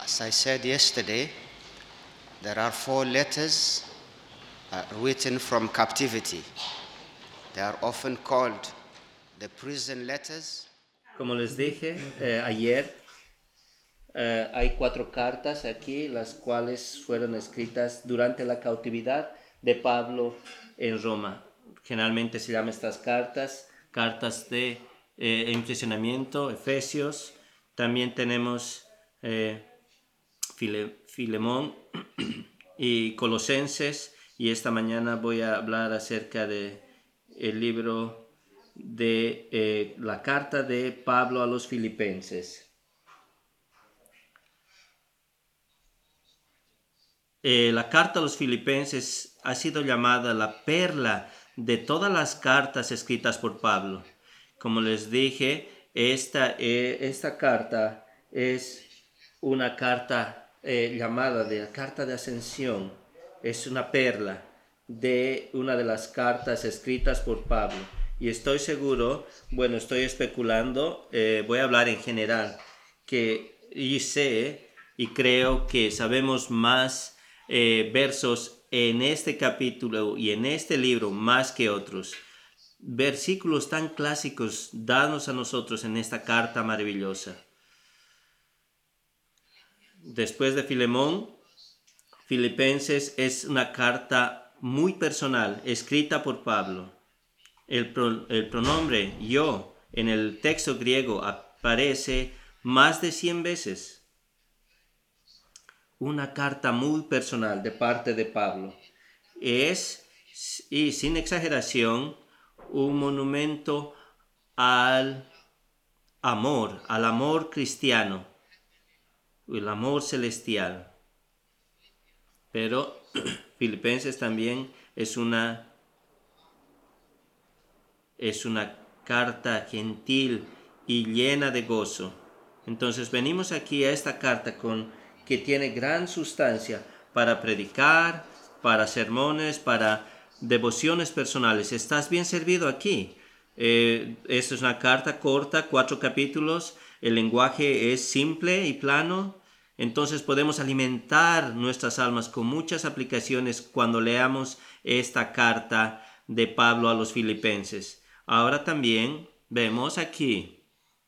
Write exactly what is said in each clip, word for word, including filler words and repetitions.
As I said yesterday, there are four letters uh, written from captivity. They are often called the prison letters. Como les dije eh, ayer, eh, hay cuatro cartas aquí, las cuales fueron escritas durante la cautividad de Pablo en Roma. Generalmente se llaman estas cartas, cartas de eh, impresionamiento, Efesios. También tenemos eh, File, Filemón y Colosenses. Y esta mañana voy a hablar acerca de el libro de eh, la carta de Pablo a los Filipenses. Eh, la carta a los Filipenses ha sido llamada la perla de todas las cartas escritas por Pablo. Como les dije, esta, eh, esta carta es una carta eh, llamada de la carta de ascensión. Es una perla de una de las cartas escritas por Pablo. Y estoy seguro, bueno, estoy especulando, eh, voy a hablar en general, que y sé y creo que sabemos más Eh, versos en este capítulo y en este libro más que otros. Versículos tan clásicos danos a nosotros en esta carta maravillosa. Después de Filemón, Filipenses es una carta muy personal, escrita por Pablo. El, pro, el pronombre yo en el texto griego aparece más de cien veces. Una carta muy personal de parte de Pablo. Es, y sin exageración, un monumento al amor, al amor cristiano, el amor celestial. Pero Filipenses también es una, es una carta gentil y llena de gozo. Entonces venimos aquí a esta carta con que tiene gran sustancia para predicar, para sermones, para devociones personales. Estás bien servido aquí. Eh, esta es una carta corta, cuatro capítulos. El lenguaje es simple y plano. Entonces podemos alimentar nuestras almas con muchas aplicaciones cuando leamos esta carta de Pablo a los Filipenses. Ahora también vemos aquí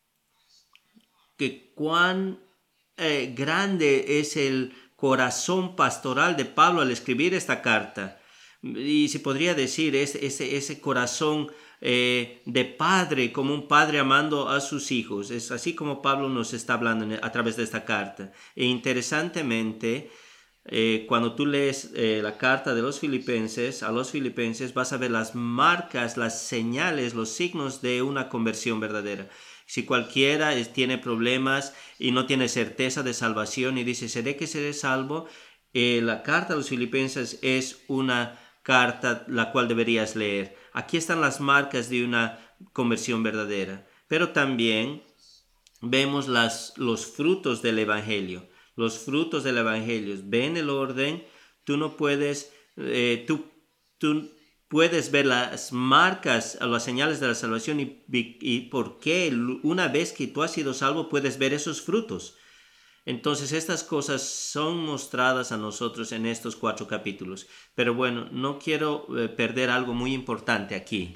que cuán Eh, grande es el corazón pastoral de Pablo al escribir esta carta. Y se podría decir ese, ese, ese corazón eh, de padre, como un padre amando a sus hijos. Es así como Pablo nos está hablando a través de esta carta. E interesantemente, eh, cuando tú lees eh, la carta de los filipenses, a los filipenses, vas a ver las marcas, las señales, los signos de una conversión verdadera. Si cualquiera es, tiene problemas y no tiene certeza de salvación y dice, ¿seré que seré salvo? Eh, la carta a los Filipenses es una carta la cual deberías leer. Aquí están las marcas de una conversión verdadera. Pero también vemos las, los frutos del Evangelio. Los frutos del Evangelio. Ven el orden. Tú no puedes... Eh, tú, tú puedes ver las marcas, las señales de la salvación y, y por qué una vez que tú has sido salvo puedes ver esos frutos. Entonces estas cosas son mostradas a nosotros en estos cuatro capítulos. Pero bueno, no quiero eh, perder algo muy importante aquí.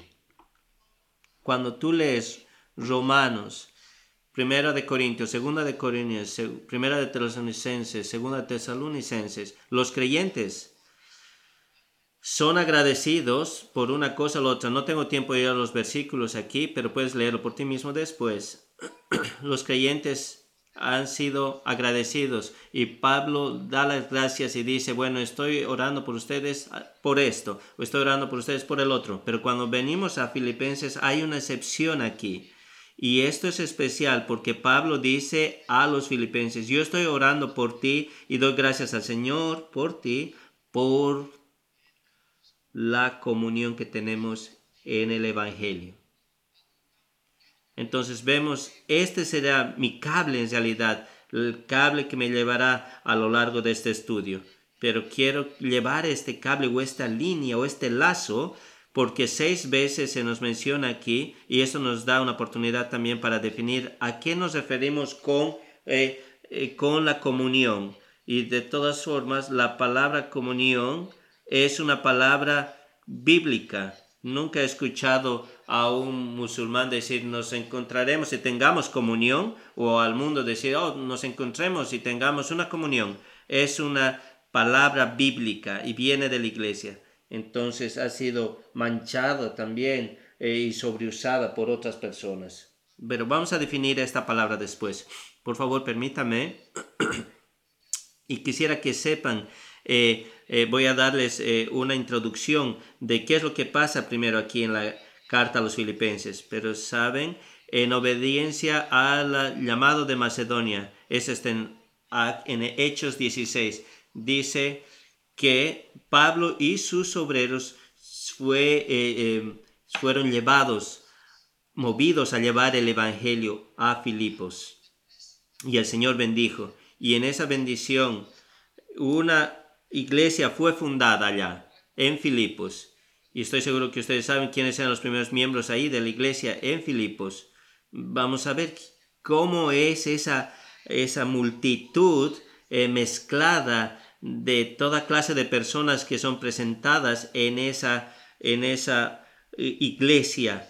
Cuando tú lees Romanos, Primera de Corintios, Segunda de Corintios, Primera de Tesalonicenses, Segunda de Tesalonicenses, los creyentes son agradecidos por una cosa o la otra. No tengo tiempo de ir a los versículos aquí, pero puedes leerlo por ti mismo después. Los creyentes han sido agradecidos y Pablo da las gracias y dice, bueno, estoy orando por ustedes por esto, o estoy orando por ustedes por el otro. Pero cuando venimos a Filipenses hay una excepción aquí. Y esto es especial porque Pablo dice a los filipenses, yo estoy orando por ti y doy gracias al Señor por ti, por la comunión que tenemos en el Evangelio. Entonces vemos, este será mi cable en realidad, el cable que me llevará a lo largo de este estudio. Pero quiero llevar este cable o esta línea o este lazo porque seis veces se nos menciona aquí y eso nos da una oportunidad también para definir a qué nos referimos con eh, eh, con la comunión. Y de todas formas, la palabra comunión es una palabra bíblica. Nunca he escuchado a un musulmán decir nos encontraremos y tengamos comunión, o al mundo decir oh, nos encontremos y tengamos una comunión. Es una palabra bíblica y viene de la iglesia. Entonces ha sido manchada también eh, y sobreusada por otras personas. Pero vamos a definir esta palabra después. Por favor, permítame. Y quisiera que sepan, eh, eh, voy a darles eh, una introducción de qué es lo que pasa primero aquí en la carta a los filipenses. Pero saben, en obediencia al llamado de Macedonia, es este en, en Hechos dieciséis, dice que Pablo y sus obreros fue, eh, eh, fueron llevados, movidos a llevar el evangelio a Filipos. Y el Señor bendijo. Y en esa bendición, una iglesia fue fundada allá, en Filipos. Y estoy seguro que ustedes saben quiénes eran los primeros miembros ahí de la iglesia en Filipos. Vamos a ver cómo es esa, esa multitud eh, mezclada de toda clase de personas que son presentadas en esa, en esa eh, iglesia.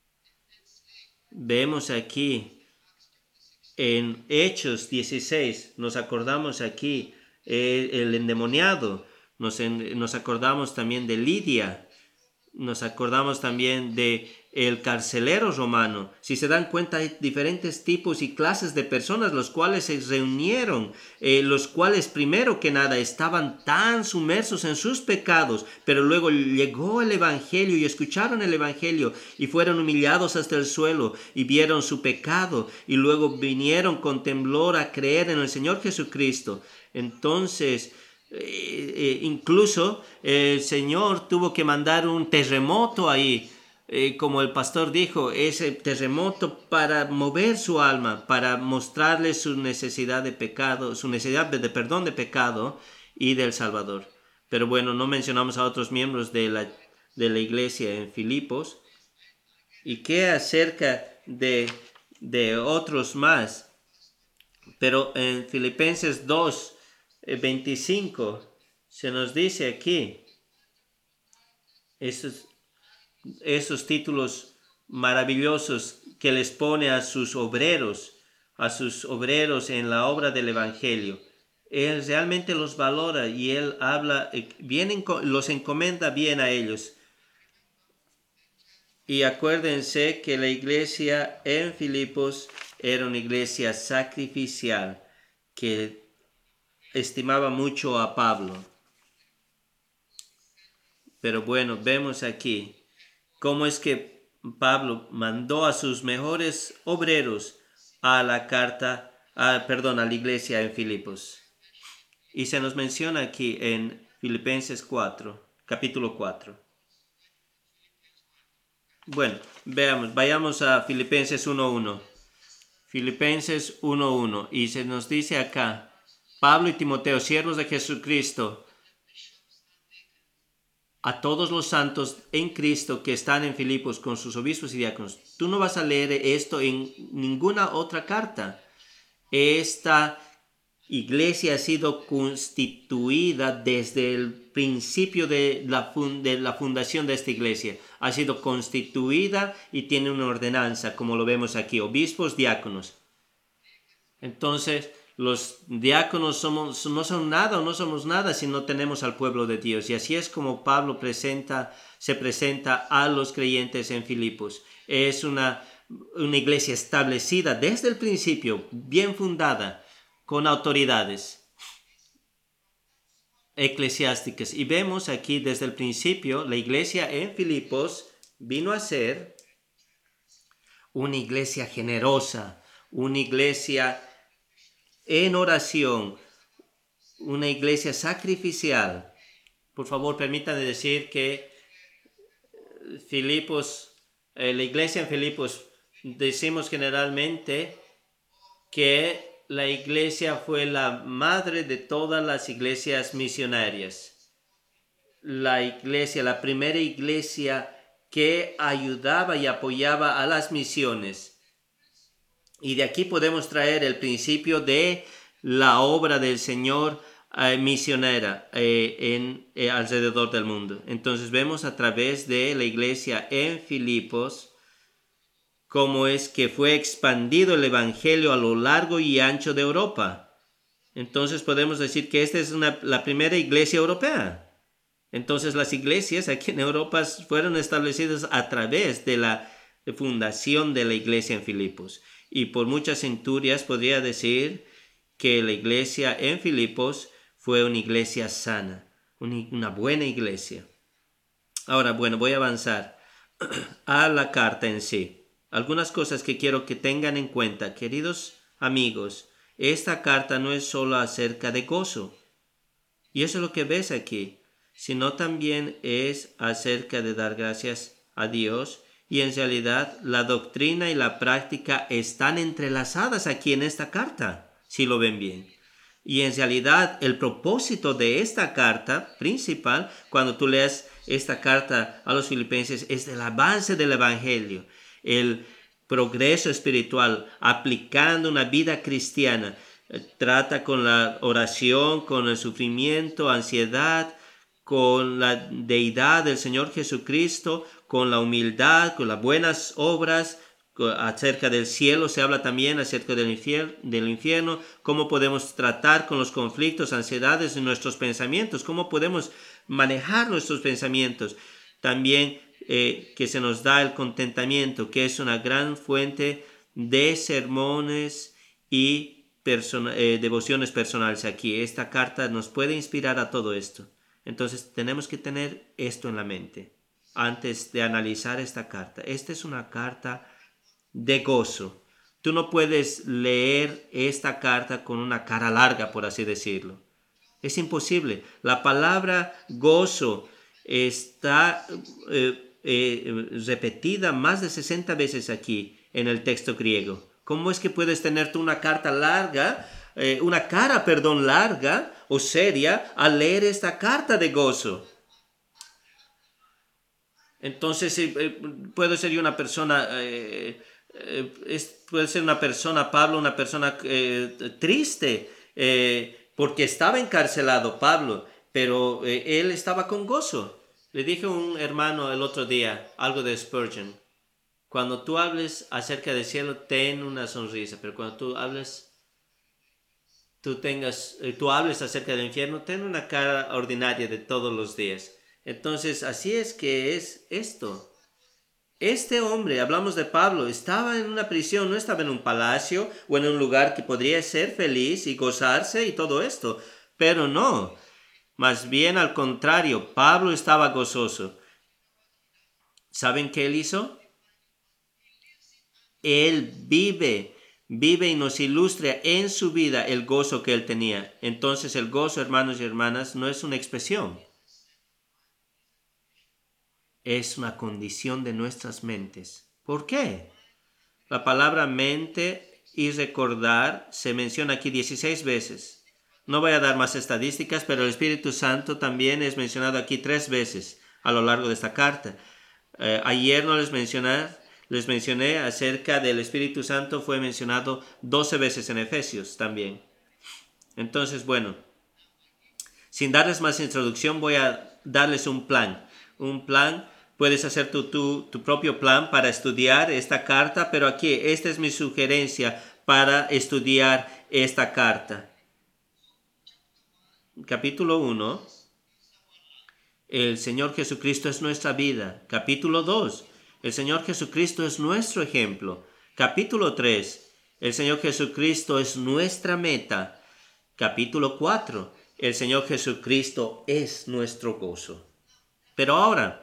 Vemos aquí en Hechos dieciséis, nos acordamos aquí eh, el endemoniado, nos, en, nos acordamos también de Lidia, nos acordamos también de el carcelero romano. Si se dan cuenta, hay diferentes tipos y clases de personas los cuales se reunieron, eh, los cuales primero que nada estaban tan sumersos en sus pecados, pero luego llegó el evangelio y escucharon el evangelio y fueron humillados hasta el suelo y vieron su pecado y luego vinieron con temblor a creer en el Señor Jesucristo. Entonces, Eh, eh, incluso eh, el Señor tuvo que mandar un terremoto ahí, eh, como el pastor dijo, ese terremoto para mover su alma, para mostrarle su necesidad de pecado, su necesidad de, de perdón de pecado y del Salvador. Pero bueno, no mencionamos a otros miembros de la, de la iglesia en Filipos. ¿Y qué acerca de, de otros más? Pero en Filipenses dos, veinticinco se nos dice aquí esos, esos títulos maravillosos que les pone a sus obreros, a sus obreros en la obra del evangelio. Él realmente los valora y él habla, bien, los encomienda bien a ellos. Y acuérdense que la iglesia en Filipos era una iglesia sacrificial que estimaba mucho a Pablo. Pero bueno, vemos aquí cómo es que Pablo mandó a sus mejores obreros a la carta, a, perdón, a la iglesia en Filipos. Y se nos menciona aquí en Filipenses cuatro, capítulo cuatro. Bueno, veamos, vayamos a Filipenses uno uno. Filipenses uno uno. Y se nos dice acá, Pablo y Timoteo, siervos de Jesucristo, a todos los santos en Cristo que están en Filipos con sus obispos y diáconos. Tú no vas a leer esto en ninguna otra carta. Esta iglesia ha sido constituida desde el principio de la, fund- de la fundación de esta iglesia. Ha sido constituida y tiene una ordenanza, como lo vemos aquí, obispos, diáconos. Entonces, los diáconos somos, no son nada o no somos nada si no tenemos al pueblo de Dios. Y así es como Pablo presenta, se presenta a los creyentes en Filipos. Es una, una iglesia establecida desde el principio, bien fundada, con autoridades eclesiásticas. Y vemos aquí desde el principio, la iglesia en Filipos vino a ser una iglesia generosa, una iglesia en oración, una iglesia sacrificial. Por favor, permítanme decir que Filipos, eh, la iglesia en Filipos, decimos generalmente que la iglesia fue la madre de todas las iglesias misionarias. La iglesia, la primera iglesia que ayudaba y apoyaba a las misiones. Y de aquí podemos traer el principio de la obra del Señor eh, misionera eh, en, eh, alrededor del mundo. Entonces vemos a través de la iglesia en Filipos cómo es que fue expandido el evangelio a lo largo y ancho de Europa. Entonces podemos decir que esta es una, la primera iglesia europea. Entonces las iglesias aquí en Europa fueron establecidas a través de la fundación de la iglesia en Filipos. Y por muchas centurias podría decir que la iglesia en Filipos fue una iglesia sana, una buena iglesia. Ahora, bueno, voy a avanzar a la carta en sí. Algunas cosas que quiero que tengan en cuenta, queridos amigos. Esta carta no es solo acerca de gozo, y eso es lo que ves aquí, sino también es acerca de dar gracias a Dios, y en realidad la doctrina y la práctica están entrelazadas aquí en esta carta, si lo ven bien. Y en realidad el propósito de esta carta principal, cuando tú leas esta carta a los filipenses, es el avance del evangelio, el progreso espiritual, aplicando una vida cristiana. Trata con la oración, con el sufrimiento, ansiedad, con la deidad del Señor Jesucristo, con la humildad, con las buenas obras. Acerca del cielo se habla también, acerca del infierno, del infierno, cómo podemos tratar con los conflictos, ansiedades en nuestros pensamientos, cómo podemos manejar nuestros pensamientos. También eh, que se nos da el contentamiento, que es una gran fuente de sermones y persona, eh, devociones personales aquí. Esta carta nos puede inspirar a todo esto. Entonces tenemos que tener esto en la mente antes de analizar esta carta. Esta es una carta de gozo. Tú no puedes leer esta carta con una cara larga, por así decirlo. Es imposible. La palabra gozo está eh, eh, repetida más de sesenta veces aquí en el texto griego. ¿Cómo es que puedes tener tú una carta larga, eh, una cara, perdón, larga o seria al leer esta carta de gozo? Entonces, eh, puedo ser yo una persona... Eh, Eh, es, puede ser una persona, Pablo, una persona eh, triste, eh, porque estaba encarcelado Pablo, pero eh, él estaba con gozo. Le dije a un hermano el otro día algo de Spurgeon: cuando tú hables acerca del cielo, ten una sonrisa, pero cuando tú hables, tú tengas, eh, tú hables acerca del infierno, ten una cara ordinaria de todos los días. Entonces, así es que es esto. Este hombre, hablamos de Pablo, estaba en una prisión, no estaba en un palacio o en un lugar que podría ser feliz y gozarse y todo esto, pero no, más bien al contrario, Pablo estaba gozoso. ¿Saben qué él hizo? Él vive, vive y nos ilustra en su vida el gozo que él tenía. Entonces el gozo, hermanos y hermanas, no es una expresión. Es una condición de nuestras mentes. ¿Por qué? La palabra mente y recordar se menciona aquí dieciséis veces. No voy a dar más estadísticas, pero el Espíritu Santo también es mencionado aquí tres veces a lo largo de esta carta. Eh, ayer no les mencioné, les mencioné acerca del Espíritu Santo, fue mencionado doce veces en Efesios también. Entonces, bueno, sin darles más introducción, voy a darles un plan. Un plan. Puedes hacer tu, tu, tu propio plan para estudiar esta carta, pero aquí esta es mi sugerencia para estudiar esta carta. Capítulo uno. El Señor Jesucristo es nuestra vida. Capítulo dos. El Señor Jesucristo es nuestro ejemplo. Capítulo tres. El Señor Jesucristo es nuestra meta. Capítulo cuatro. El Señor Jesucristo es nuestro gozo. Pero ahora,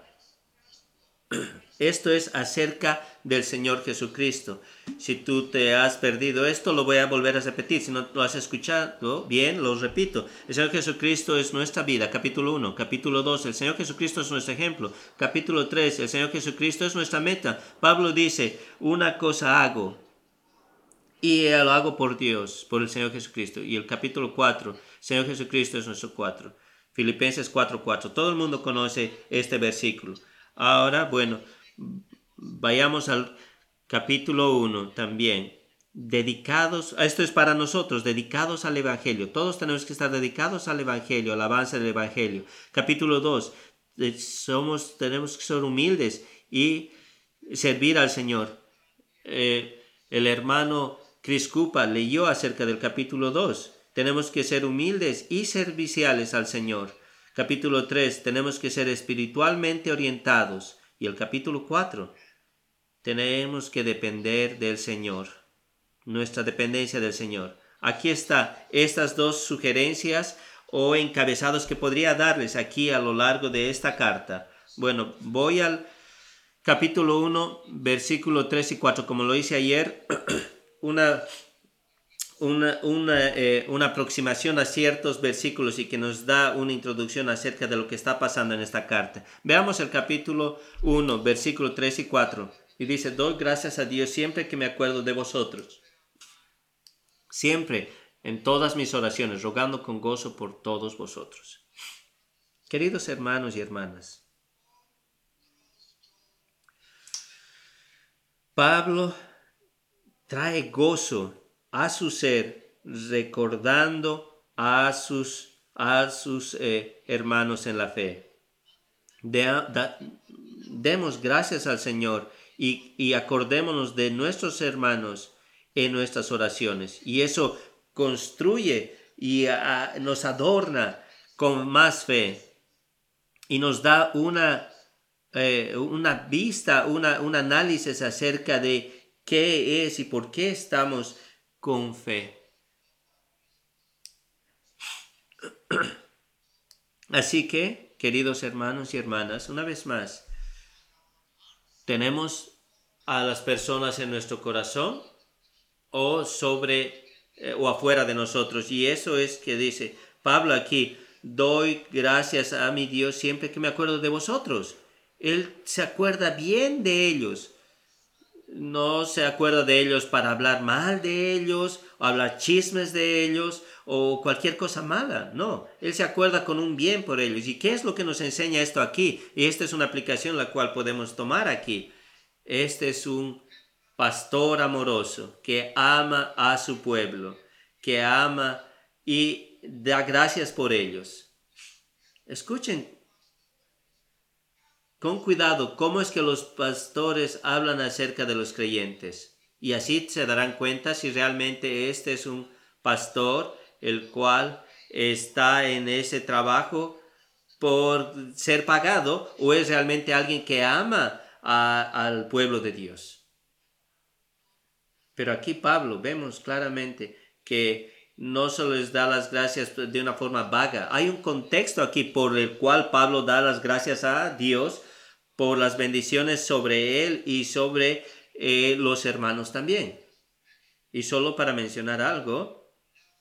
esto es acerca del Señor Jesucristo. Si tú te has perdido esto, lo voy a volver a repetir. Si no lo has escuchado bien, lo repito. El Señor Jesucristo es nuestra vida, capítulo uno. Capítulo dos, el Señor Jesucristo es nuestro ejemplo. Capítulo tres, el Señor Jesucristo es nuestra meta. Pablo dice, una cosa hago, y lo hago por Dios, por el Señor Jesucristo. Y el capítulo cuatro, el Señor Jesucristo es nuestro cuatro. Filipenses cuatro cuatro. Todo el mundo conoce este versículo. Ahora, bueno, vayamos al capítulo uno también. dedicados, esto es para nosotros, dedicados al Evangelio. Todos tenemos que estar dedicados al Evangelio, al avance del Evangelio. Capítulo dos, somos, tenemos que ser humildes y servir al Señor. Eh, el hermano Chris Cupa leyó acerca del capítulo dos. Tenemos que ser humildes y serviciales al Señor. Capítulo tres, tenemos que ser espiritualmente orientados. Y el capítulo cuatro, tenemos que depender del Señor. Nuestra dependencia del Señor. Aquí está estas dos sugerencias o encabezados que podría darles aquí a lo largo de esta carta. Bueno, voy al capítulo uno, versículo tres y cuatro. Como lo hice ayer, una, una, una, eh, una aproximación a ciertos versículos y que nos da una introducción acerca de lo que está pasando en esta carta. Veamos el capítulo uno, versículo tres y cuatro. Y dice, doy gracias a Dios siempre que me acuerdo de vosotros. Siempre, en todas mis oraciones, rogando con gozo por todos vosotros. Queridos hermanos y hermanas, Pablo trae gozo a su ser recordando a sus, a sus eh, hermanos en la fe. De, da, demos gracias al Señor y, y acordémonos de nuestros hermanos en nuestras oraciones. Y eso construye y a, nos adorna con más fe y nos da una, eh, una vista, una, un análisis acerca de qué es y por qué estamos con fe. Así que, queridos hermanos y hermanas, una vez más, tenemos a las personas en nuestro corazón o sobre eh, o afuera de nosotros, y eso es que dice Pablo aquí, doy gracias a mi Dios siempre que me acuerdo de vosotros. Él se acuerda bien de ellos, no se acuerda de ellos para hablar mal de ellos, o hablar chismes de ellos, o cualquier cosa mala, no, Él se acuerda con un bien por ellos. ¿Y qué es lo que nos enseña esto aquí? Y esta es una aplicación la cual podemos tomar aquí. Este es un pastor amoroso que ama a su pueblo, que ama y da gracias por ellos. Escuchen con cuidado cómo es que los pastores hablan acerca de los creyentes. Y así se darán cuenta si realmente este es un pastor el cual está en ese trabajo por ser pagado o es realmente alguien que ama a, al pueblo de Dios. Pero aquí Pablo vemos claramente que no solo les da las gracias de una forma vaga. Hay un contexto aquí por el cual Pablo da las gracias a Dios por las bendiciones sobre él y sobre eh, los hermanos también. Y solo para mencionar algo,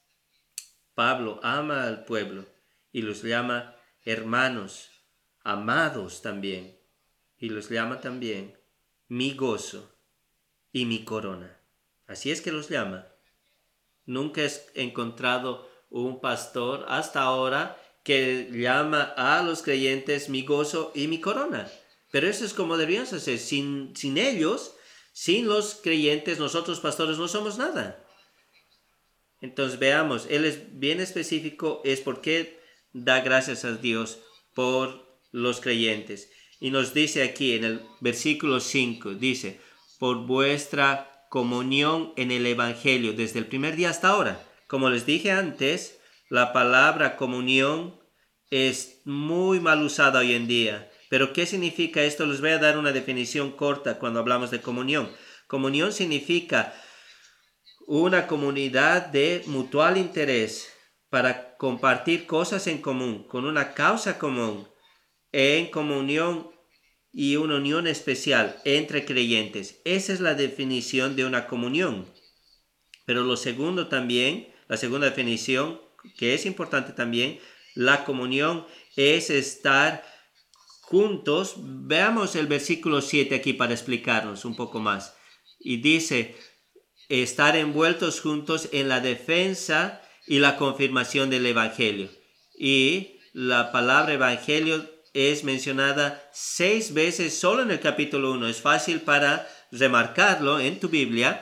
Pablo ama al pueblo y los llama hermanos, amados también. Y los llama también mi gozo y mi corona. Así es que los llama. Nunca he encontrado un pastor hasta ahora que llama a los creyentes mi gozo y mi corona. Pero eso es como deberíamos hacer. Sin, sin ellos, sin los creyentes, nosotros pastores no somos nada. Entonces veamos, él es bien específico, es porque da gracias a Dios por los creyentes. Y nos dice aquí en el versículo cinco, dice, por vuestra comunión en el Evangelio desde el primer día hasta ahora. Como les dije antes, la palabra comunión es muy mal usada hoy en día. Pero ¿qué significa esto? Les voy a dar una definición corta cuando hablamos de comunión. Comunión significa una comunidad de mutual interés para compartir cosas en común, con una causa común, en comunión y una unión especial entre creyentes. Esa es la definición de una comunión. Pero lo segundo también, la segunda definición, que es importante también, la comunión es estar juntos. Veamos el versículo siete aquí para explicarnos un poco más. Y dice, estar envueltos juntos en la defensa y la confirmación del Evangelio. Y la palabra Evangelio es mencionada seis veces solo en el capítulo uno. Es fácil para remarcarlo en tu Biblia.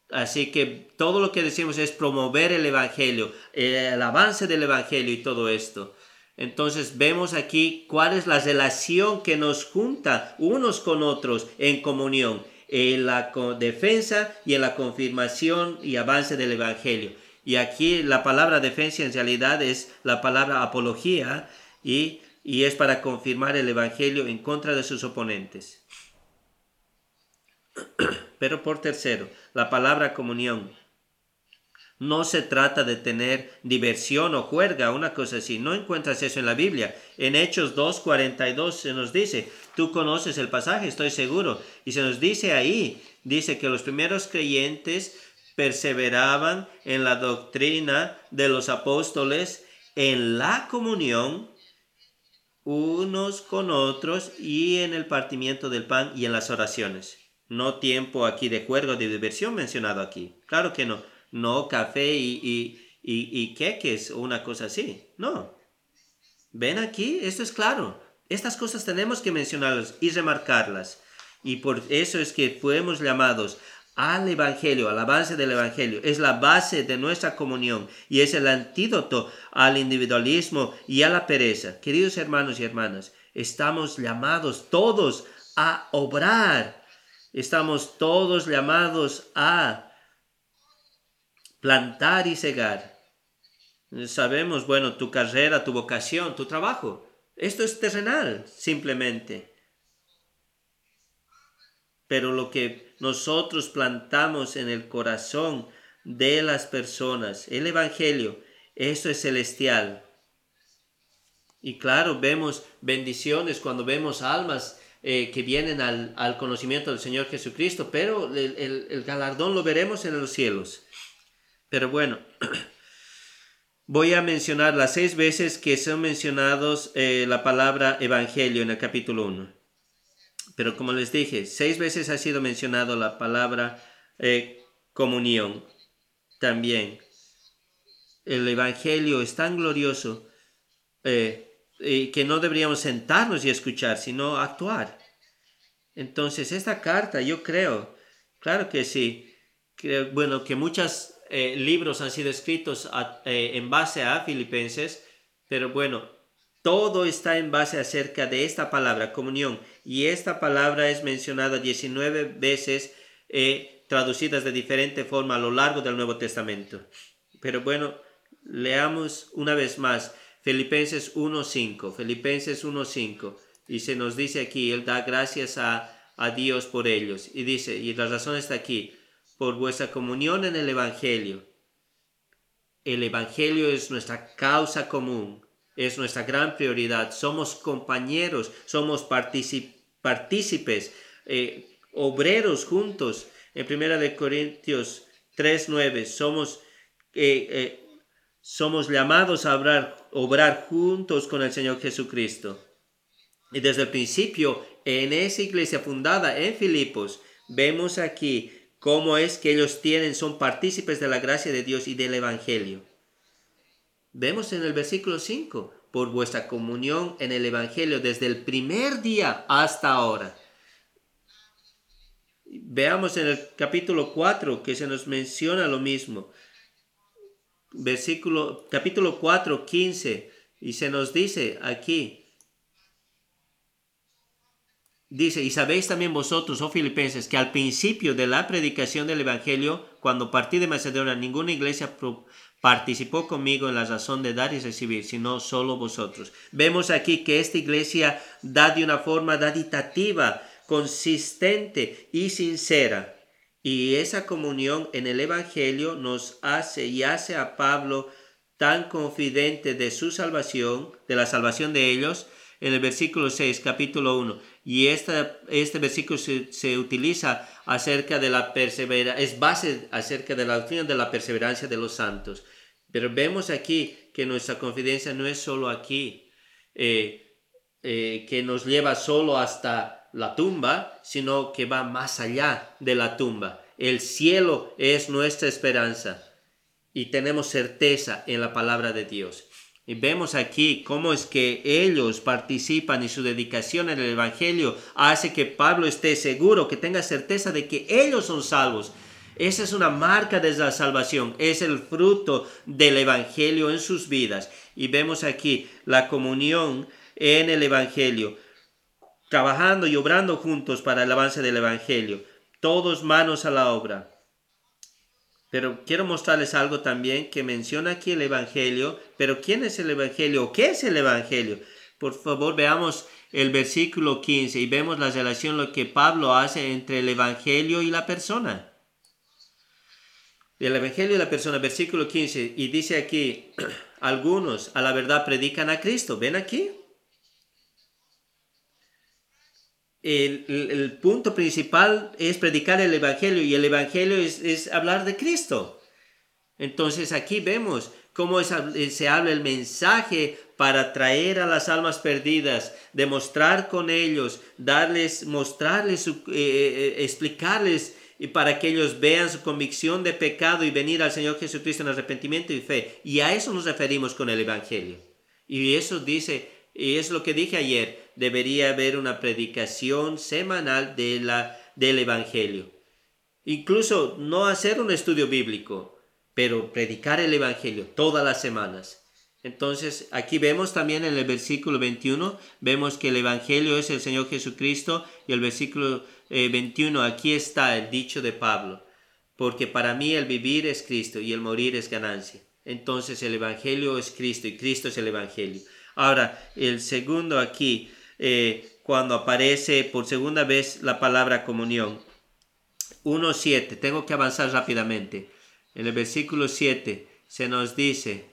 Así que todo lo que decimos es promover el Evangelio, el avance del Evangelio y todo esto. Entonces vemos aquí cuál es la relación que nos junta unos con otros en comunión, en la defensa y en la confirmación y avance del Evangelio. Y aquí la palabra defensa en realidad es la palabra apología y, y es para confirmar el Evangelio en contra de sus oponentes. Pero por tercero, la palabra comunión. No se trata de tener diversión o juerga, una cosa así. No encuentras eso en la Biblia. En Hechos dos cuarenta y dos se nos dice, tú conoces el pasaje, estoy seguro. Y se nos dice ahí, dice que los primeros creyentes perseveraban en la doctrina de los apóstoles, en la comunión unos con otros y en el partimiento del pan y en las oraciones. No tiempo aquí de juego, de diversión mencionado aquí. Claro que no. No café y, y, y, y queques o una cosa así. No. Ven aquí, esto es claro. Estas cosas tenemos que mencionarlas y remarcarlas. Y por eso es que fuimos llamados al Evangelio, al avance del Evangelio. Es la base de nuestra comunión y es el antídoto al individualismo y a la pereza. Queridos hermanos y hermanas, estamos llamados todos a obrar. Estamos todos llamados a plantar y cegar. Sabemos, bueno, tu carrera, tu vocación, tu trabajo. Esto es terrenal, simplemente. Pero lo que nosotros plantamos en el corazón de las personas, el Evangelio, eso es celestial. Y claro, vemos bendiciones cuando vemos almas Eh, que vienen al, al conocimiento del Señor Jesucristo, pero el, el, el galardón lo veremos en los cielos. Pero bueno, voy a mencionar las seis veces que son mencionados eh, la palabra evangelio en el capítulo uno. Pero como les dije, seis veces ha sido mencionado la palabra eh, comunión también. El evangelio es tan glorioso eh, y que no deberíamos sentarnos y escuchar, sino actuar. Entonces, esta carta, yo creo, claro que sí, creo, bueno, que muchos eh, libros han sido escritos a, eh, en base a Filipenses, pero bueno, todo está en base acerca de esta palabra, comunión, y esta palabra es mencionada diecinueve veces, eh, traducidas de diferente forma a lo largo del Nuevo Testamento. Pero bueno, leamos una vez más. Filipenses uno cinco, Filipenses uno cinco, y se nos dice aquí, él da gracias a, a Dios por ellos, y dice, y la razón está aquí, por vuestra comunión en el Evangelio. El Evangelio es nuestra causa común, es nuestra gran prioridad, somos compañeros, somos particip- partícipes, eh, obreros juntos. En primera de Corintios tres nueve, somos... Eh, eh, Somos llamados a obrar, obrar juntos con el Señor Jesucristo. Y desde el principio, en esa iglesia fundada en Filipos, vemos aquí cómo es que ellos tienen, son partícipes de la gracia de Dios y del Evangelio. Vemos en el versículo cinco, por vuestra comunión en el Evangelio desde el primer día hasta ahora. Veamos en el capítulo cuatro que se nos menciona lo mismo. Versículo, capítulo cuatro, quince, y se nos dice aquí, dice, y sabéis también vosotros, oh filipenses, que al principio de la predicación del Evangelio, cuando partí de Macedonia, ninguna iglesia participó conmigo en la razón de dar y recibir, sino solo vosotros. Vemos aquí que esta iglesia da de una forma daditativa, consistente y sincera. Y esa comunión en el Evangelio nos hace y hace a Pablo tan confidente de su salvación, de la salvación de ellos, en el versículo seis, capítulo uno. Y esta, este versículo se, se utiliza acerca de la perseverancia, es base acerca de la doctrina de la perseverancia de los santos. Pero vemos aquí que nuestra confidencia no es solo aquí, eh, eh, que nos lleva solo hasta la tumba, sino que va más allá de la tumba. El cielo es nuestra esperanza y tenemos certeza en la palabra de Dios. Y vemos aquí cómo es que ellos participan y su dedicación en el Evangelio hace que Pablo esté seguro, que tenga certeza de que ellos son salvos. Esa es una marca de la salvación, es el fruto del Evangelio en sus vidas. Y vemos aquí la comunión en el Evangelio, trabajando y obrando juntos para el avance del Evangelio, todos manos a la obra. Pero quiero mostrarles algo también que menciona aquí el Evangelio. Pero ¿quién es el Evangelio? ¿Qué es el Evangelio? Por favor, veamos el versículo quince y vemos la relación, lo que Pablo hace entre el Evangelio y la persona. El Evangelio y la persona, versículo quince, y dice aquí, algunos a la verdad predican a Cristo. ¿Ven aquí? El, el, el punto principal es predicar el Evangelio, y el Evangelio es, es hablar de Cristo. Entonces aquí vemos cómo es, se habla el mensaje para traer a las almas perdidas, demostrar con ellos, darles, mostrarles, eh, eh, explicarles, y para que ellos vean su convicción de pecado y venir al Señor Jesucristo en arrepentimiento y fe. Y a eso nos referimos con el Evangelio. Y eso dice, y es lo que dije ayer, debería haber una predicación semanal de la, del Evangelio. Incluso no hacer un estudio bíblico, pero predicar el Evangelio todas las semanas. Entonces, aquí vemos también en el versículo veintiuno, vemos que el Evangelio es el Señor Jesucristo, y el versículo eh, veintiuno, aquí está el dicho de Pablo, porque para mí el vivir es Cristo y el morir es ganancia. Entonces, el Evangelio es Cristo y Cristo es el Evangelio. Ahora, el segundo aquí, eh, cuando aparece por segunda vez la palabra comunión, uno siete, tengo que avanzar rápidamente. En el versículo siete se nos dice,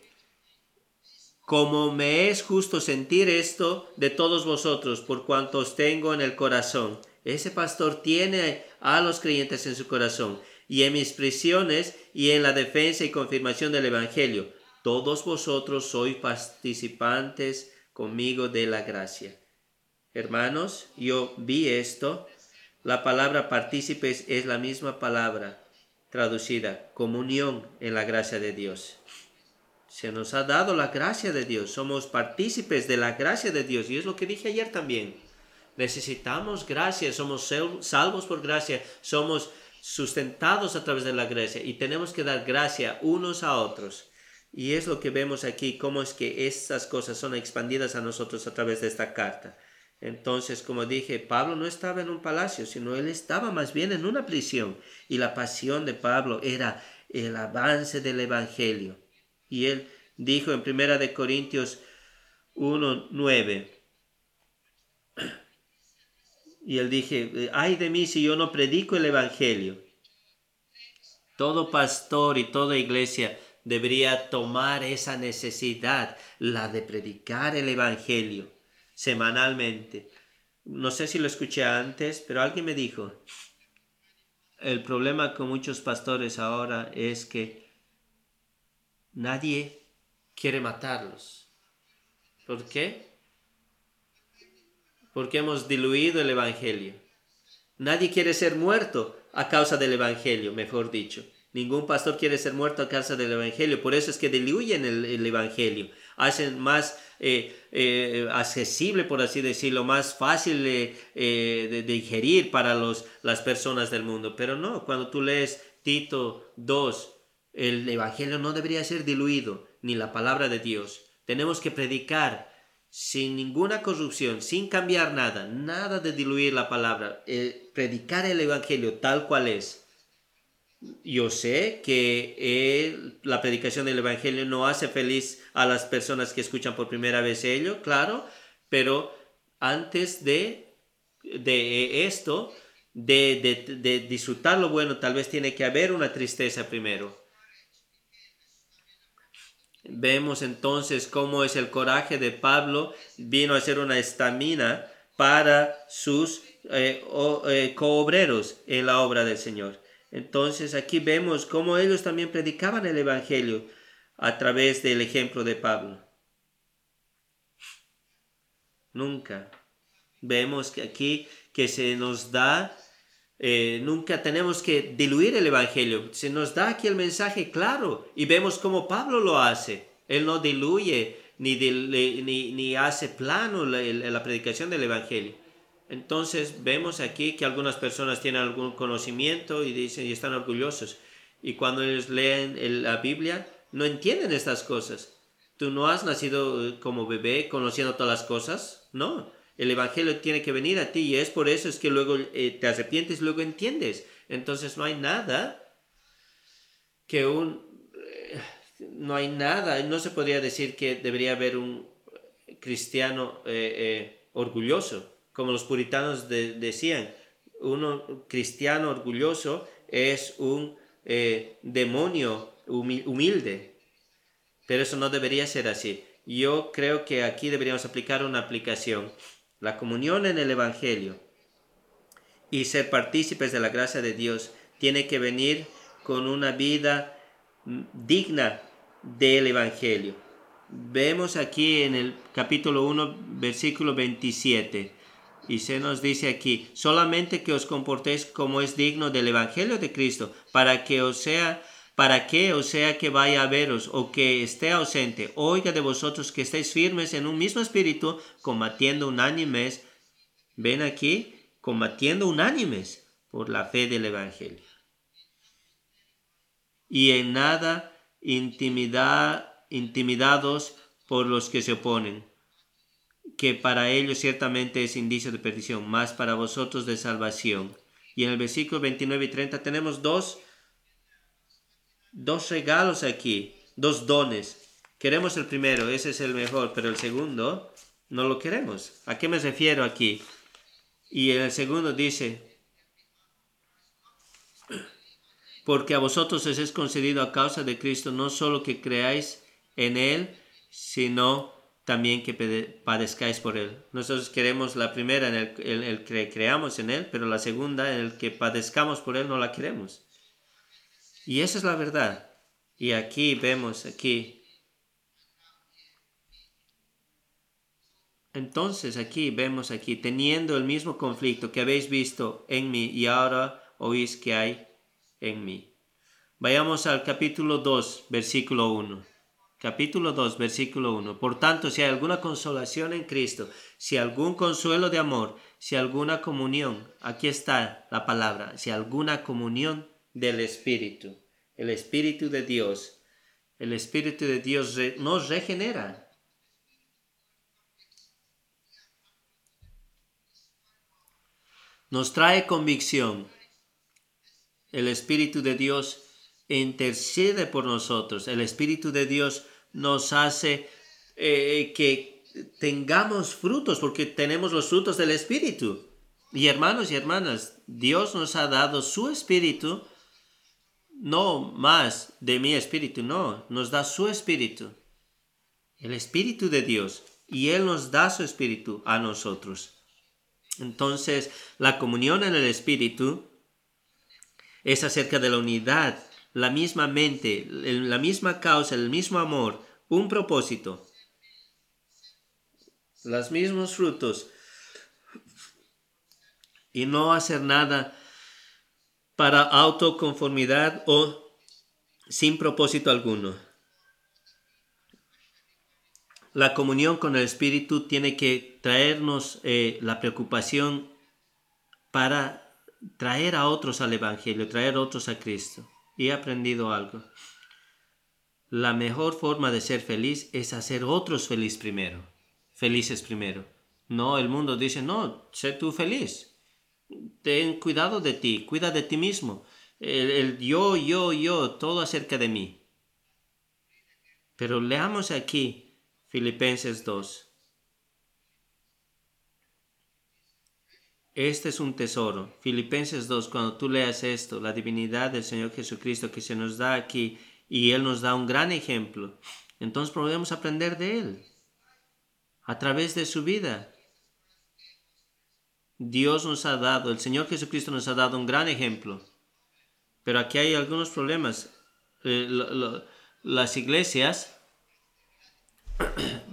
como me es justo sentir esto de todos vosotros, por cuanto os tengo en el corazón. Ese pastor tiene a los creyentes en su corazón, y en mis prisiones y en la defensa y confirmación del Evangelio. Todos vosotros sois participantes conmigo de la gracia. Hermanos, yo vi esto. La palabra partícipes es la misma palabra traducida, comunión en la gracia de Dios. Se nos ha dado la gracia de Dios, somos partícipes de la gracia de Dios, y es lo que dije ayer también. Necesitamos gracia, somos salvos por gracia, somos sustentados a través de la gracia, y tenemos que dar gracia unos a otros. Y es lo que vemos aquí, cómo es que estas cosas son expandidas a nosotros a través de esta carta. Entonces, como dije, Pablo no estaba en un palacio, sino él estaba más bien en una prisión. Y la pasión de Pablo era el avance del Evangelio. Y él dijo en primera de Corintios uno nueve, y él dije, ay de mí si yo no predico el Evangelio. Todo pastor y toda iglesia debería tomar esa necesidad, la de predicar el Evangelio semanalmente. No sé si lo escuché antes, pero alguien me dijo, el problema con muchos pastores ahora es que nadie quiere matarlos. ¿Por qué? Porque hemos diluido el Evangelio. Nadie quiere ser muerto a causa del Evangelio, mejor dicho. Ningún pastor quiere ser muerto a causa del Evangelio. Por eso es que diluyen el, el Evangelio. Hacen más eh, eh, accesible, por así decirlo, más fácil eh, eh, de, de digerir para los, las personas del mundo. Pero no, cuando tú lees Tito dos, el Evangelio no debería ser diluido, ni la palabra de Dios. Tenemos que predicar sin ninguna corrupción, sin cambiar nada, nada de diluir la palabra, eh, predicar el Evangelio tal cual es. Yo sé que eh, la predicación del Evangelio no hace feliz a las personas que escuchan por primera vez ello, claro, pero antes de, de esto, de, de, de disfrutar lo bueno, tal vez tiene que haber una tristeza primero. Vemos entonces cómo es el coraje de Pablo, vino a ser una estamina para sus eh, o, eh, coobreros en la obra del Señor. Entonces aquí vemos cómo ellos también predicaban el Evangelio a través del ejemplo de Pablo. Nunca. Vemos que aquí que se nos da, eh, nunca tenemos que diluir el Evangelio. Se nos da aquí el mensaje claro y vemos cómo Pablo lo hace. Él no diluye ni, dil, ni, ni hace plano la, la predicación del Evangelio. Entonces vemos aquí que algunas personas tienen algún conocimiento y dicen y están orgullosos. Y cuando ellos leen el, la Biblia, no entienden estas cosas. Tú no has nacido como bebé conociendo todas las cosas, no. El Evangelio tiene que venir a ti y es por eso es que luego eh, te arrepientes y luego entiendes. Entonces no hay nada que un... Eh, no hay nada, no se podría decir que debería haber un cristiano eh, eh, orgulloso. Como los puritanos de, decían, un cristiano orgulloso es un eh, demonio humilde. Pero eso no debería ser así. Yo creo que aquí deberíamos aplicar una aplicación. La comunión en el Evangelio y ser partícipes de la gracia de Dios tiene que venir con una vida digna del Evangelio. Vemos aquí en el capítulo uno, versículo veintisiete, y se nos dice aquí, solamente que os comportéis como es digno del Evangelio de Cristo, para que os sea para que, o sea que vaya a veros o que esté ausente, oiga de vosotros que estéis firmes en un mismo espíritu, combatiendo unánimes, ven aquí, combatiendo unánimes por la fe del Evangelio. Y en nada intimida, intimidados por los que se oponen, que para ellos ciertamente es indicio de perdición, mas para vosotros de salvación. Y en el versículo veintinueve y treinta tenemos dos Dos regalos aquí, dos dones. Queremos el primero, ese es el mejor, pero el segundo no lo queremos. ¿A qué me refiero aquí? Y en el segundo dice, porque a vosotros os es concedido a causa de Cristo no solo que creáis en Él, sino también que padezcáis por Él. Nosotros queremos la primera en el, el, el que creamos en Él, pero la segunda en el que padezcamos por Él no la queremos. Y esa es la verdad. Y aquí vemos, aquí. Entonces aquí vemos aquí, teniendo el mismo conflicto que habéis visto en mí y ahora oís que hay en mí. Vayamos al capítulo dos, versículo uno. Capítulo dos, versículo uno. Por tanto, si hay alguna consolación en Cristo, si algún consuelo de amor, si alguna comunión, aquí está la palabra, si alguna comunión del Espíritu. El Espíritu de Dios, el Espíritu de Dios re, nos regenera. Nos trae convicción. El Espíritu de Dios intercede por nosotros. El Espíritu de Dios nos hace eh, que tengamos frutos, porque tenemos los frutos del Espíritu. Y hermanos y hermanas, Dios nos ha dado su Espíritu. No más de mi espíritu, no, nos da su espíritu, el Espíritu de Dios, y Él nos da su espíritu a nosotros. Entonces, la comunión en el Espíritu es acerca de la unidad, la misma mente, la misma causa, el mismo amor, un propósito, los mismos frutos, y no hacer nada para autoconformidad o sin propósito alguno. La comunión con el Espíritu tiene que traernos eh, la preocupación para traer a otros al Evangelio, traer a otros a Cristo. Y he aprendido algo. La mejor forma de ser feliz es hacer otros feliz primero, felices primero. No, el mundo dice, no, sé tú feliz. Ten cuidado de ti, cuida de ti mismo. El, el yo, yo, yo, todo acerca de mí. Pero leamos aquí Filipenses dos. Este es un tesoro. Filipenses dos, cuando tú leas esto, la divinidad del Señor Jesucristo que se nos da aquí, y Él nos da un gran ejemplo, entonces podemos aprender de Él a través de su vida. Dios nos ha dado, el Señor Jesucristo nos ha dado un gran ejemplo. Pero aquí hay algunos problemas. Eh, lo, lo, las iglesias,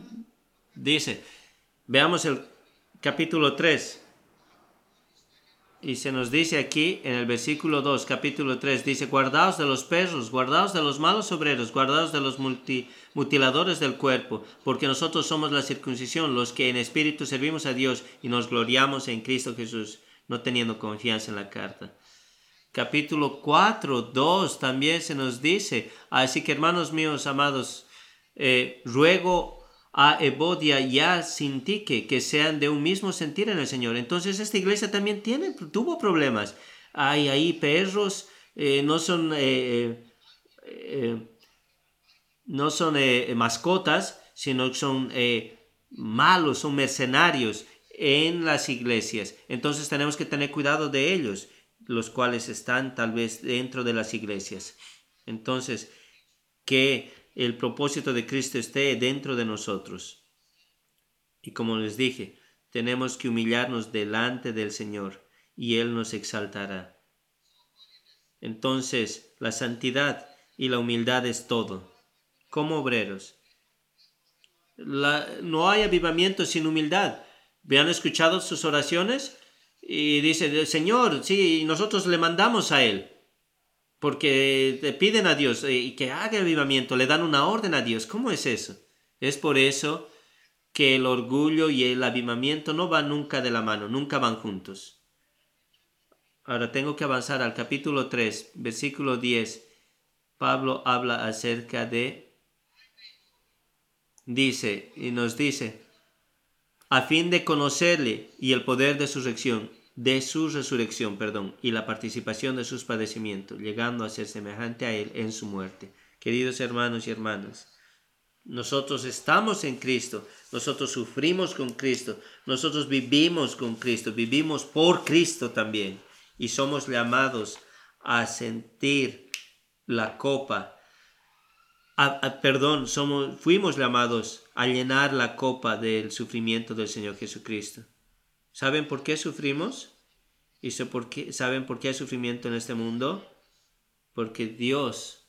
dice, veamos el capítulo tres. Y se nos dice aquí en el versículo dos, capítulo tres, dice, guardaos de los perros, guardaos de los malos obreros, guardaos de los multi, mutiladores del cuerpo, porque nosotros somos la circuncisión, los que en espíritu servimos a Dios y nos gloriamos en Cristo Jesús, no teniendo confianza en la carta. Capítulo cuatro, dos, también se nos dice, así que hermanos míos amados, eh, ruego a Evodia y a Sintique que sean de un mismo sentir en el Señor. Entonces esta iglesia también tiene, tuvo problemas. Hay ahí perros, eh, no son, eh, eh, no son eh, mascotas, sino que son eh, malos, son mercenarios en las iglesias. Entonces tenemos que tener cuidado de ellos, los cuales están tal vez dentro de las iglesias. Entonces, que el propósito de Cristo esté dentro de nosotros. Y como les dije, tenemos que humillarnos delante del Señor y Él nos exaltará. Entonces, la santidad y la humildad es todo. Como obreros, la, no hay avivamiento sin humildad. ¿Me han escuchado sus oraciones? Y dice, Señor, sí, nosotros le mandamos a Él. Porque le piden a Dios y que haga avivamiento, le dan una orden a Dios. ¿Cómo es eso? Es por eso que el orgullo y el avivamiento no van nunca de la mano, nunca van juntos. Ahora tengo que avanzar al capítulo tres, versículo diez. Pablo habla acerca de, dice, y nos dice, a fin de conocerle y el poder de su resurrección, de su resurrección, perdón, y la participación de sus padecimientos, llegando a ser semejante a él en su muerte. Queridos hermanos y hermanas, nosotros estamos en Cristo, nosotros sufrimos con Cristo, nosotros vivimos con Cristo, vivimos por Cristo también, y somos llamados a sentir la copa, a, a, perdón, somos, fuimos llamados a llenar la copa del sufrimiento del Señor Jesucristo. ¿Saben por qué sufrimos? ¿Y saben por qué hay sufrimiento en este mundo? Porque Dios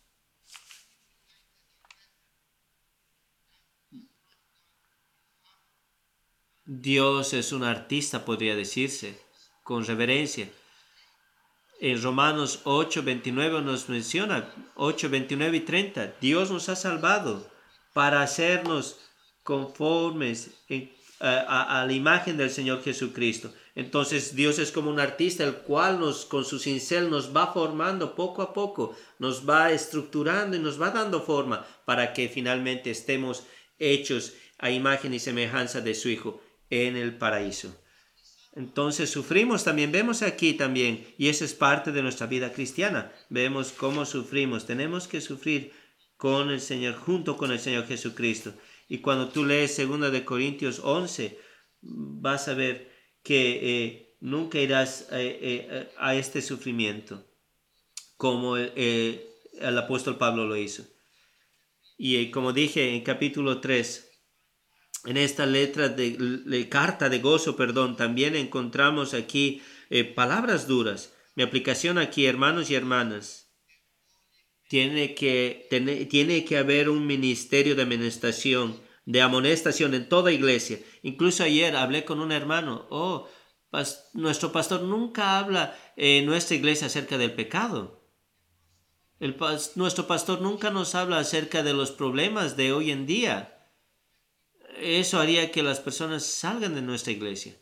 Dios es un artista, podría decirse, con reverencia. En Romanos ocho, veintinueve nos menciona, ocho, veintinueve y treinta, Dios nos ha salvado para hacernos conformes en, a, a, a la imagen del Señor Jesucristo. Entonces Dios es como un artista, el cual nos, con su cincel nos va formando poco a poco, nos va estructurando y nos va dando forma para que finalmente estemos hechos a imagen y semejanza de su Hijo en el paraíso. Entonces sufrimos también, vemos aquí también, y eso es parte de nuestra vida cristiana, vemos cómo sufrimos, tenemos que sufrir con el Señor, junto con el Señor Jesucristo. Y cuando tú lees segunda de Corintios once, vas a ver que eh, nunca irás eh, eh, a este sufrimiento, como eh, el apóstol Pablo lo hizo. Y eh, como dije en capítulo tres, en esta letra de, de carta de gozo, perdón, también encontramos aquí eh, palabras duras. Mi aplicación aquí, hermanos y hermanas, tiene que, tiene, tiene que haber un ministerio de amonestación, de amonestación en toda iglesia. Incluso ayer hablé con un hermano, oh, pas, nuestro pastor nunca habla en nuestra iglesia acerca del pecado. El, nuestro pastor nunca nos habla acerca de los problemas de hoy en día. Eso haría que las personas salgan de nuestra iglesia.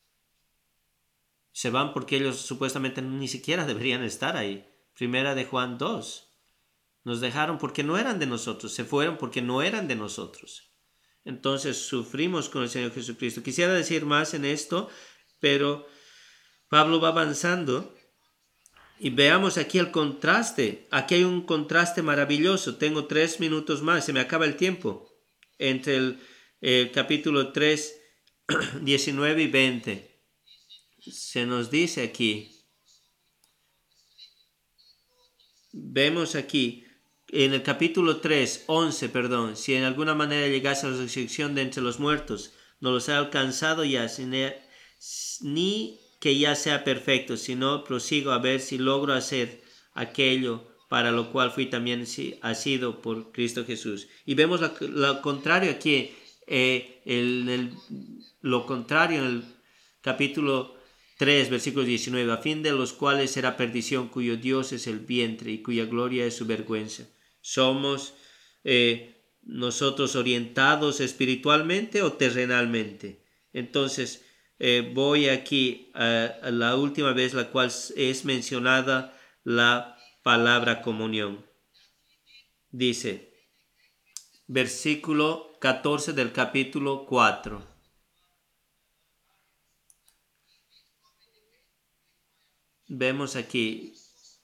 Se van porque ellos supuestamente ni siquiera deberían estar ahí. Primera de Juan dos. Nos dejaron porque no eran de nosotros. Se fueron porque no eran de nosotros. Entonces sufrimos con el Señor Jesucristo. Quisiera decir más en esto, pero Pablo va avanzando. Y veamos aquí el contraste. Aquí hay un contraste maravilloso. Tengo tres minutos más. Se me acaba el tiempo. Entre el Eh, capítulo tres, diecinueve y veinte. Se nos dice aquí, vemos aquí, en el capítulo tres, once, perdón, si en alguna manera llegase a la resurrección de entre los muertos, no los ha alcanzado ya, ni que ya sea perfecto, sino prosigo a ver si logro hacer aquello para lo cual fui también asido por Cristo Jesús. Y vemos lo, lo contrario aquí. Eh, el, el, lo contrario en el capítulo tres, versículo diecinueve, a fin de los cuales será perdición, cuyo Dios es el vientre y cuya gloria es su vergüenza. Somos eh, nosotros orientados espiritualmente o terrenalmente. Entonces, eh, voy aquí a, a la última vez la cual es mencionada la palabra comunión. Dice, versículo catorce del capítulo cuatro. Vemos aquí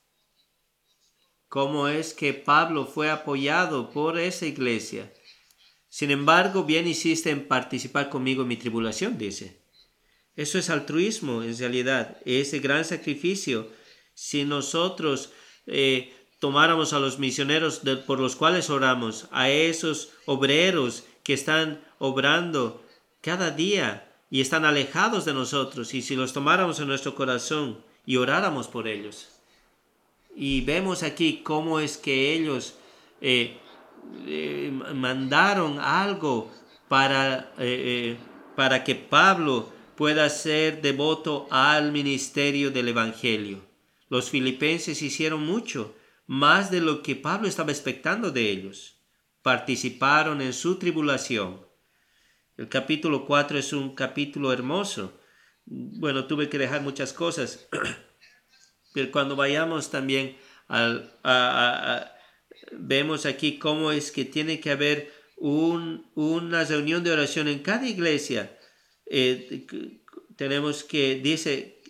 cómo es que Pablo fue apoyado por esa iglesia. Sin embargo, bien hiciste en participar conmigo en mi tribulación, dice. Eso es altruismo, en realidad, ese gran sacrificio. Si nosotros eh, tomáramos a los misioneros de, por los cuales oramos, a esos obreros que están obrando cada día y están alejados de nosotros, y si los tomáramos en nuestro corazón y oráramos por ellos, y vemos aquí cómo es que ellos eh, eh, mandaron algo para, eh, eh, para que Pablo pueda ser devoto al ministerio del Evangelio. Los filipenses hicieron mucho, más de lo que Pablo estaba expectando de ellos. Participaron en su tribulación. El capítulo cuatro es un capítulo hermoso. Bueno, tuve que dejar muchas cosas, pero cuando vayamos también al, a, a, a, vemos aquí cómo es que tiene que haber un, una reunión de oración en cada iglesia. Eh, tenemos que, dice,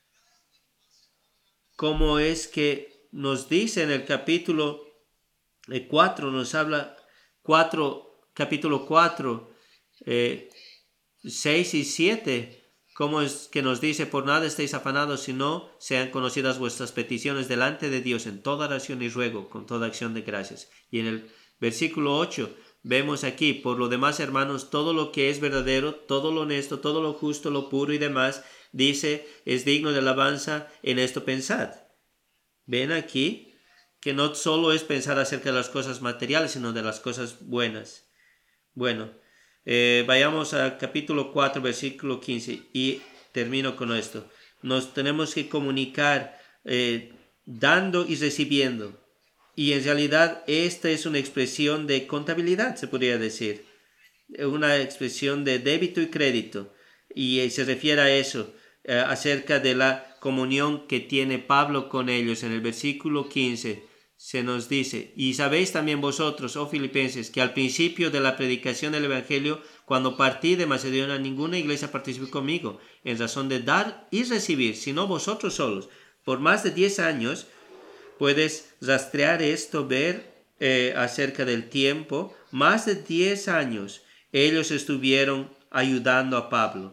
cómo es que nos dice en el capítulo cuatro, nos habla cuatro, capítulo cuatro, eh, seis y siete, cómo es que nos dice, por nada estéis afanados, sino sean conocidas vuestras peticiones delante de Dios en toda oración y ruego, con toda acción de gracias. Y en el versículo ocho, vemos aquí, por lo demás, hermanos, todo lo que es verdadero, todo lo honesto, todo lo justo, lo puro y demás, dice, es digno de alabanza, en esto pensad. Ven aquí que no solo es pensar acerca de las cosas materiales, sino de las cosas buenas. Bueno, eh, vayamos al capítulo cuatro, versículo quince, y termino con esto. Nos tenemos que comunicar eh, dando y recibiendo. Y en realidad esta es una expresión de contabilidad, se podría decir. Una expresión de débito y crédito. Y eh, se refiere a eso, eh, acerca de la comunión que tiene Pablo con ellos. En el versículo quince se nos dice, y sabéis también vosotros, oh filipenses, que al principio de la predicación del Evangelio, cuando partí de Macedonia, ninguna iglesia participó conmigo, en razón de dar y recibir, sino vosotros solos. Por más de diez años, puedes rastrear esto, ver eh, acerca del tiempo, más de diez años, ellos estuvieron ayudando a Pablo.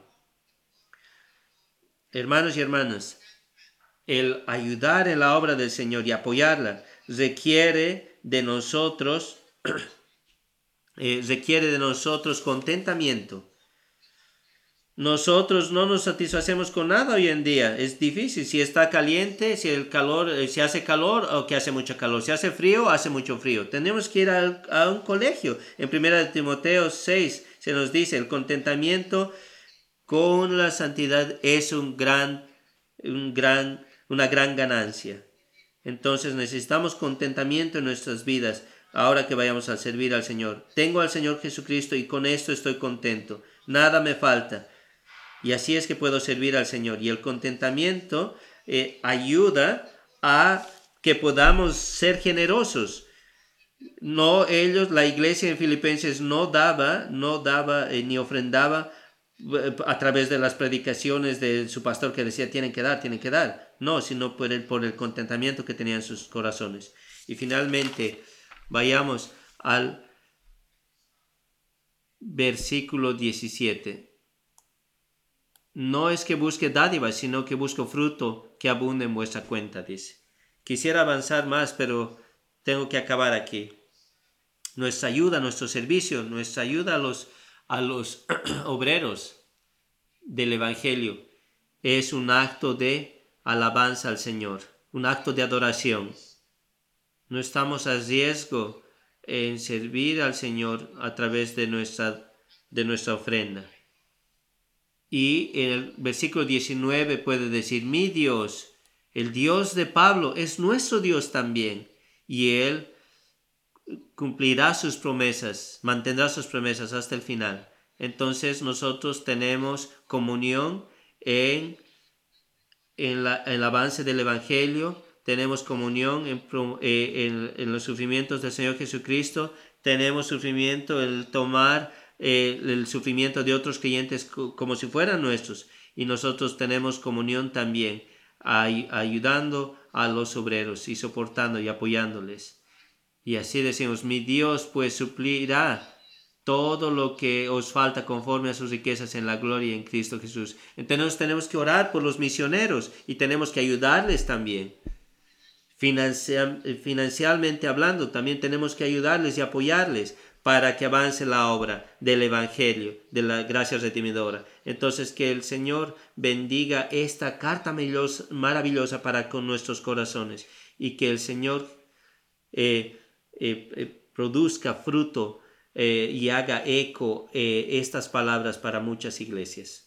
Hermanos y hermanas, el ayudar en la obra del Señor y apoyarla requiere de nosotros, eh, requiere de nosotros contentamiento. Nosotros no nos satisfacemos con nada hoy en día. Es difícil. Si está caliente, si el calor, si hace calor o que hace mucho calor. Si hace frío, hace mucho frío. Tenemos que ir a, a un colegio. En primera de Timoteo seis se nos dice, el contentamiento con la santidad es un gran, un gran, una gran ganancia. Entonces necesitamos contentamiento en nuestras vidas ahora que vayamos a servir al Señor. Tengo al Señor Jesucristo y con esto estoy contento. Nada me falta. Y así es que puedo servir al Señor. Y el contentamiento eh, ayuda a que podamos ser generosos. No ellos, la iglesia en Filipenses no daba, no daba eh, ni ofrendaba eh, a través de las predicaciones de su pastor que decía tienen que dar, tienen que dar. No, sino por el, por el contentamiento que tenían sus corazones. Y finalmente, vayamos al versículo diecisiete. No es que busque dádivas, sino que busco fruto que abunde en vuestra cuenta, dice. Quisiera avanzar más, pero tengo que acabar aquí. Nuestra ayuda, nuestro servicio, nuestra ayuda a los, a los obreros del Evangelio es un acto de alabanza al Señor, un acto de adoración. No estamos a riesgo en servir al Señor a través de nuestra, de nuestra ofrenda. Y en el versículo diecinueve puede decir, mi Dios, el Dios de Pablo, es nuestro Dios también. Y Él cumplirá sus promesas, mantendrá sus promesas hasta el final. Entonces nosotros tenemos comunión en, en, la, en el avance del Evangelio, tenemos comunión en, en, en los sufrimientos del Señor Jesucristo, tenemos sufrimiento, el tomar eh, el sufrimiento de otros creyentes como si fueran nuestros, y nosotros tenemos comunión también, ay, ayudando a los obreros y soportando y apoyándoles. Y así decimos, mi Dios pues suplirá todo lo que os falta conforme a sus riquezas en la gloria en Cristo Jesús. Entonces tenemos que orar por los misioneros y tenemos que ayudarles también. Financial, financialmente hablando, también tenemos que ayudarles y apoyarles para que avance la obra del Evangelio, de la gracia redimidora. Entonces que el Señor bendiga esta carta maravillosa para con nuestros corazones y que el Señor eh, eh, eh, produzca fruto eh, y haga eco eh, estas palabras para muchas iglesias.